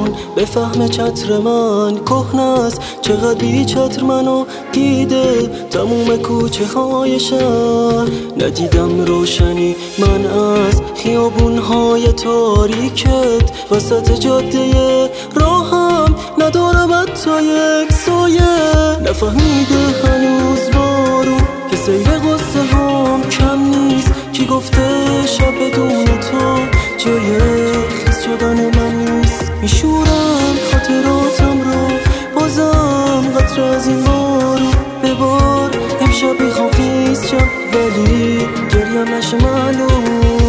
خیابون بفهمه چتر من کهنه است، چقدر بی چتر منو دیده تموم کوچه های شهر. ندیدم روشنی من از خیابون های تاریکت، وسط جاده راهم ندارم حتی یک سایه. نفهمیده هنوز بارون که سیل قصه هم کم نیست، کی گفته شب بدون تو جای خیز شدن من نیست. میشورم خاطراتم رو بازم قطره از این بارون به بار. امشب میخوام خیز شم ولی گریم نشه معلوم.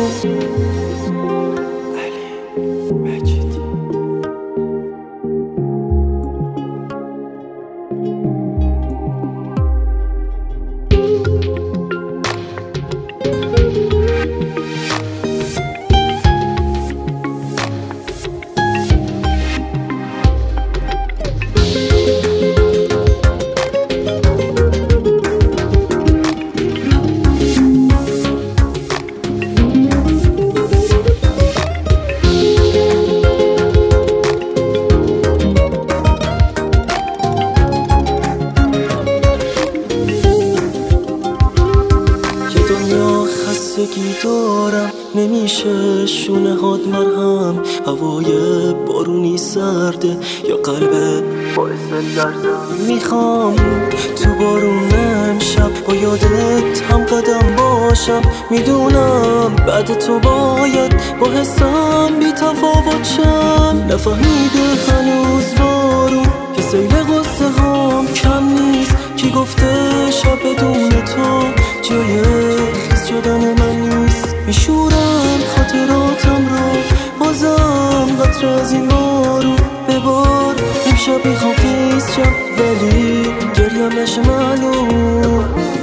خستگی دارم نمیشه شونه هات مرهم، هوای بارونی سرده یا قلبت باعث درزم. میخوام تو بارون امشب با یادت هم قدم باشم، میدونم بعد تو باید با حسم بی تفاوت شم. نفهمیده هنوز بارون که سیل قصه هم کم نیست، کی گفته شب بدون تو جای خیز شدن من نیست. میشورم خاطراتم رو بازم قطره از این بارون به بار. امشب میخوام خیز شم ولی گریم نشه معلوم.